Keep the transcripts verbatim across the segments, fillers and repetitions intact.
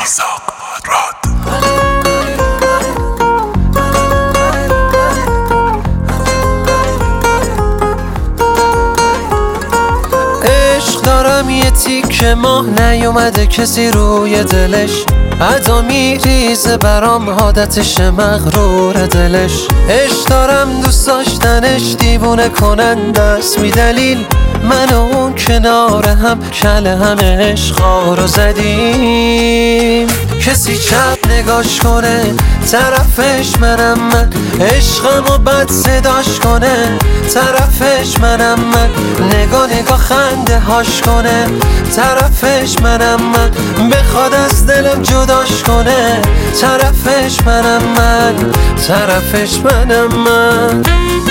میثاق راد. عشق دارم یه تیکه ماه نیومده کسی روی دلش، ادا میریزه برام عادتش مغرور دلش. عشق دارم دوست داشتنش دیوونه کننده است، بی دلیل من و اون کنار هم کله هم عشقا رو زدیم. کسی چپ نگاش کنه طرفش منم من، عشقم و بد صداش کنه طرفش منم من، نگاه نگاه خنده هاش کنه طرفش منم من، بخواد از دلم جداش کنه طرفش منم من، طرفش منم من.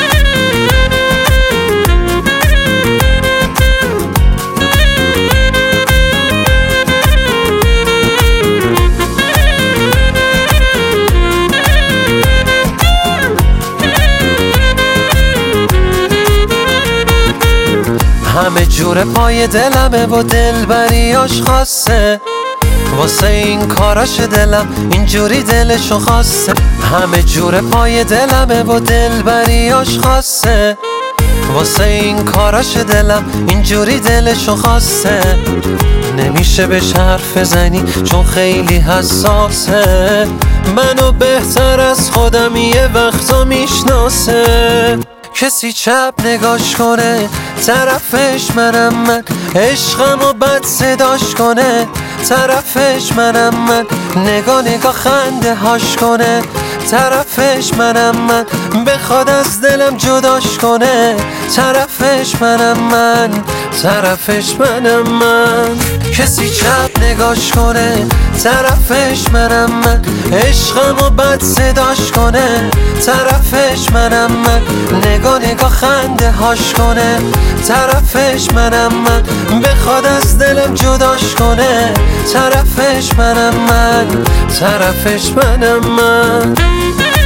همه جور پای دلمه و دلبریاش خاصه، واسه این کاراش دلم اینجوری دلشو خواسته. همه جور پای دلمه و دلبریاش خاصه، واسه این کاراش دلم اینجوری دلشو خواسته. نمیشه بهش حرف بزنی چون خیلی حساسه، منو بهتر از خودم یه وقتا میشناسه. کسی چپ نگاش کنه طرفش منم من، عشقم و بد صداش کنه طرفش منم من، نگاه نگاه خنده هاش کنه طرفش منم من، بخواد از دلم جداش کنه طرفش منم من، طرفش منم من. کسی چپ نگاش کنه طرفش منم من، عشقم و بد صداش کنه طرفش منم من، نگاه نگاه خنده هاش کنه طرفش منم من، بخواد از دلم جداش کنه طرفش منم من، طرفش منم من.